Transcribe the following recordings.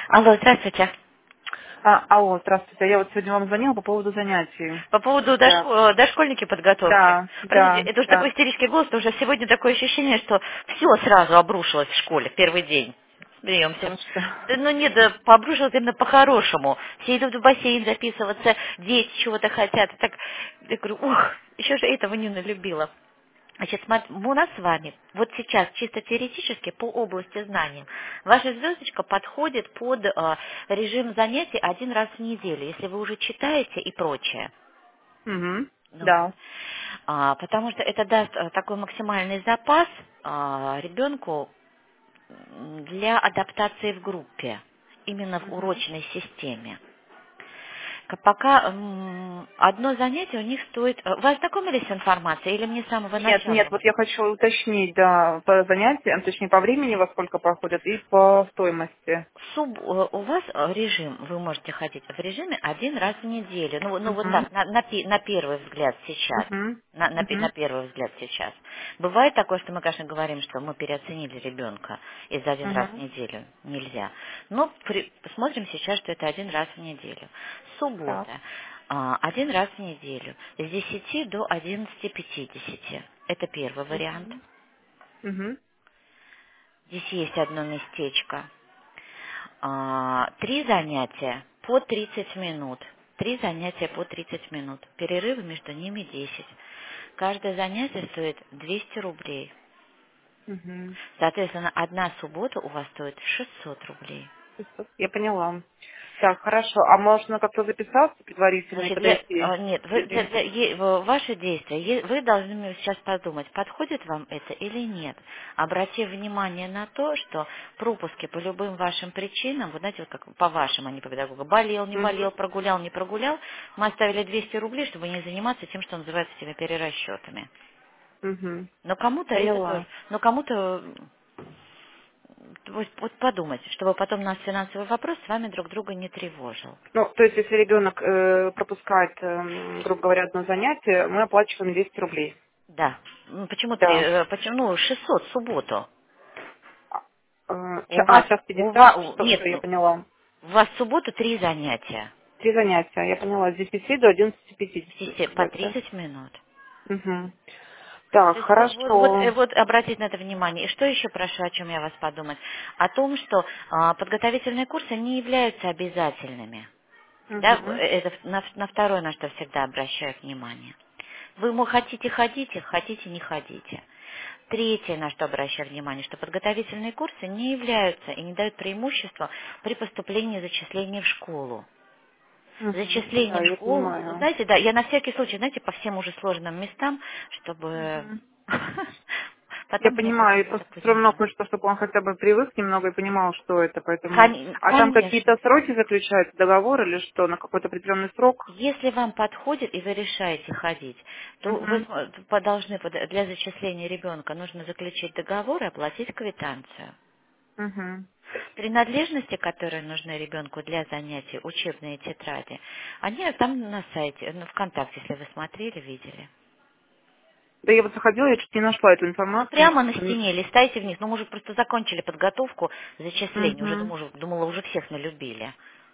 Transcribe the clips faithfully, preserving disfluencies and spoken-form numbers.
Алло, здравствуйте. А, алло, здравствуйте. Я вот сегодня вам звонила по поводу занятий. По поводу Да, дошко- дошкольники подготовки. да, Подождите, да, это уже такой да. истерический голос, что уже сегодня такое ощущение, что все сразу обрушилось в школе в первый день. Смеемся. Потому что... Да, ну нет, да, обрушилось именно по-хорошему. Все идут в бассейн записываться, дети чего-то хотят. И так, я говорю, ух, еще же этого не налюбила. Значит, смотри, у нас с вами вот сейчас чисто теоретически по области знаний ваша звездочка подходит под э, режим занятий один раз в неделю, если вы уже читаете и прочее. Угу, Ну вот. да. А, потому что это даст э, такой максимальный запас а, ребенку м, для адаптации в группе, именно в Мгм. урочной системе. К- Пока м, одно занятие у них стоит... э, Вы ознакомились с информацией или мне с самого Нет, нет, начала? вот я хочу уточнить, да, по занятиям, точнее по времени, во сколько проходят, и по стоимости. Суб- э, у вас э, режим, вы можете ходить в режиме один раз в неделю. Ну, вот- ну вот Угу, так, на, на пе- на первый взгляд сейчас. угу, На, на пе- на угу, первый взгляд сейчас. Бывает такое, что мы, конечно, говорим, что мы переоценили ребенка, и за один раз в угу. неделю нельзя. Но при- смотрим сейчас, что это один раз в неделю. Так. Суббота. а, Один раз в неделю. С десяти до одиннадцати пятидесяти. Это первый вариант. Угу, угу, Здесь есть одно местечко. А, Три занятия по тридцать минут. Три занятия по тридцать минут. Перерывы между ними десять. Каждое занятие стоит двести рублей. угу. Соответственно, одна суббота у вас стоит шестьсот рублей. Я поняла. Так, хорошо. А можно как-то записаться предварительно и Значит, для, подойти? а, нет, вы, для- Или... для- е- в- ваши действия, е- вы должны мне сейчас подумать, подходит вам это или нет. Обратив внимание на то, что пропуски по любым вашим причинам, вот знаете, вот как по вашим, а не по педагогу, болел, не болел, Угу, прогулял, не прогулял, мы оставили двести рублей, чтобы не заниматься тем, что называется этими перерасчетами. угу. Но кому-то это Поняла. тоже, но кому-то вот, вот подумать, чтобы потом нас финансовый вопрос с вами друг друга не тревожил. Ну, то есть, если ребенок э, пропускает, эм, грубо говоря, одно занятие, мы оплачиваем двести рублей. Да. Ну, Почему три, Да. э, почему, ну, шестьсот в субботу. А, э, У ча- а, вас, час у пятьдесят, вас, что, нет, что я ну, поняла. у вас в субботу три занятия. Три занятия, я поняла, с десяти до одиннадцати пятидесяти, вы Все по сказали, да? тридцать минут. Угу. Так, То есть вот, вот, вот, э, хорошо. вот обратить на это внимание. И что еще прошу, о чем я вас подумать? О том, что а, подготовительные курсы не являются обязательными. Да, в- Угу. это на, на второе, на что всегда обращаю внимание. Вы ему хотите ходите, хотите не ходите. Третье, на что обращаю внимание, что подготовительные курсы не являются и не дают преимущества при поступлении и зачислении в школу. Угу. Зачисление Да, в я школу, понимаю. знаете, да, я на всякий случай, знаете, по всем уже сложным местам, чтобы Угу. Я потом мне понимаю, и потом это просто все равно понимать. хочется, чтобы он хотя бы привык немного и понимал, что это, поэтому... Кон- А там какие-то Конечно. сроки заключаются, договор или что, на какой-то определенный срок? Если вам подходит и вы решаете ходить, то вы Угу. см- по- должны под- для зачисления ребенка нужно заключить договор и оплатить квитанцию. Угу. Принадлежности, которые нужны ребенку для занятий, учебные тетради, они там на сайте, ну, ВКонтакте, если вы смотрели, видели. Да я вот заходила, я чуть не нашла эту Ну, информацию. прямо на стене, листайте вниз. Ну, мы уже просто закончили подготовку зачисления. Уже Угу. думала, уже, думала, уже всех налюбили.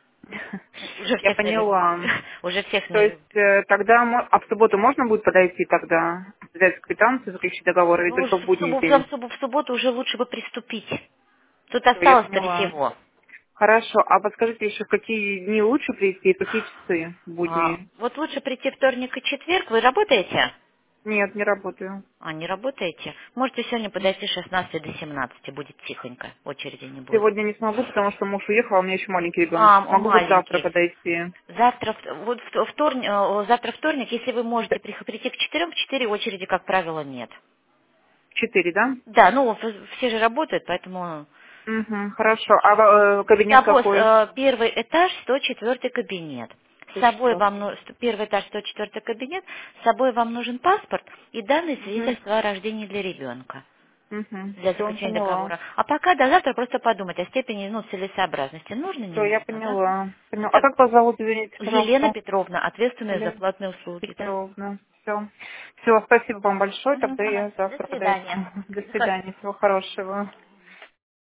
Уже Я всех налюбили. поняла. Уже всех То есть налюбили. э, тогда, мо- а в субботу можно будет подойти тогда, взять квитанцию, заключить договор, или Ну, только в в будний субботу, день? в субботу, в субботу уже лучше бы приступить. Тут Все, я осталось-то поняла. всего. Хорошо, а подскажите еще, в какие дни лучше прийти, и какие часы в А, будние? вот лучше прийти вторник и четверг. Вы работаете? Нет, не работаю. А, не работаете? Можете сегодня подойти с шестнадцати до семнадцати. Будет тихонько. Очереди не будет. Сегодня не смогу, потому что муж уехал, а у меня еще маленький ребенок. А, Могу вот завтра маленький. подойти. Завтра, в- вот в- вторник, э, завтра вторник, если вы Да, можете прих- прийти к четырем, в четыре очереди, как правило, нет. в четыре, да? Да, ну, в- все же работают, поэтому... Угу, хорошо. А э, кабинет Сабос, какой? э, первый этаж, сто четвёртый кабинет. С сто собой четыре. вам, ну, ст- первый этаж, сто четвёртый кабинет, с собой вам нужен паспорт и данные Угу, свидетельства о рождении для ребенка угу. для Все, заключения поняла. договора. А пока до завтра просто подумать о степени, ну, целесообразности. Нужно, не Все, я нужно, да? поняла. Поняла. А Супер. как вас зовут, извините, Елена пожалуйста? Петровна, ответственная за Елена платные услуги, да? Петровна. Все. Все, спасибо вам большое, Мгм, тогда ага. я До завтра подойду. свидания. До свидания, всего хорошего.